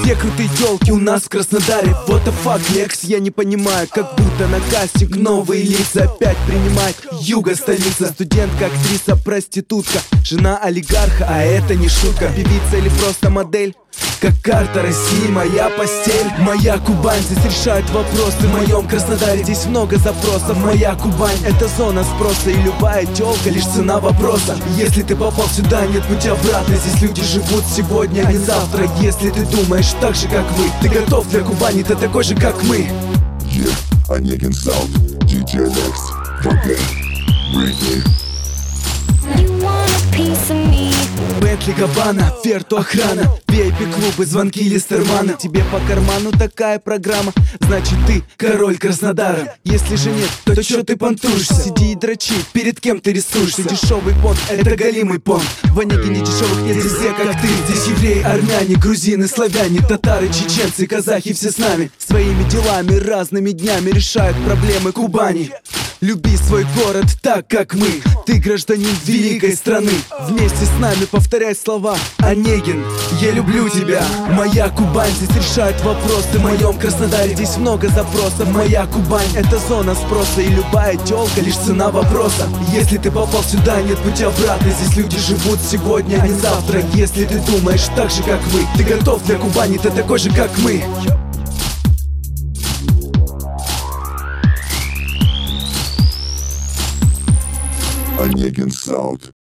Где крутые тёлки у нас в Краснодаре? Вот the fuck, Лекс, я не понимаю. Как будто на кастинг новые лица опять принимает Юга, столица. Студентка, актриса, проститутка, жена олигарха, а это не шутка. Певица или просто модель? Как карта России, моя постель. Моя Кубань, здесь решают вопросы. В моем Краснодаре здесь много запросов. Моя Кубань, это зона спроса. И любая тёлка, лишь цена вопроса. Если ты попал сюда, нет пути обратно. Здесь люди живут сегодня, а не завтра. Если ты думаешь так же, как вы, ты готов для Кубани, ты такой же, как мы. Онегин Саунд, DJ Lex, Фабрик, Бритни. Бентли, Габбана, Ферту, охрана, VIP-клубы, звонки Листермана. Тебе по карману такая программа, значит ты король Краснодара. Если же нет, то чё ты понтуешься? Сиди и дрочи, перед кем ты рисуешься? Дешевый понт, это голимый понт. В Онегине дешевых нет, здесь все как ты. Здесь евреи, армяне, грузины, славяне, татары, чеченцы, казахи, все с нами. Своими делами, разными днями решают проблемы Кубани. Люби свой город так, как мы. Ты гражданин великой страны. Вместе с нами повторяй слова. Онегин, я люблю тебя. Моя Кубань, здесь решает вопросы. В моем Краснодаре здесь много запросов. Моя Кубань, это зона спроса. И любая тёлка, лишь цена вопроса. Если ты попал сюда, нет пути обратно. Здесь люди живут сегодня, а не завтра. Если ты думаешь так же, как вы, ты готов для Кубани, ты такой же, как мы. Онегин Саунд.